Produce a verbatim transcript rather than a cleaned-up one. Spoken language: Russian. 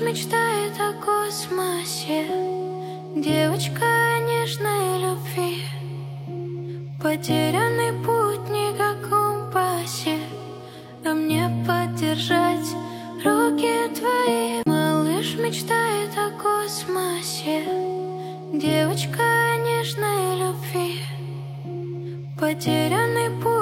мечтает о космосе, девочка о нежной любви. Потерянный путник о компасе, а мне поддержать руки твои. Малыш мечтает о космосе, девочка о нежной любви. Потерянный путник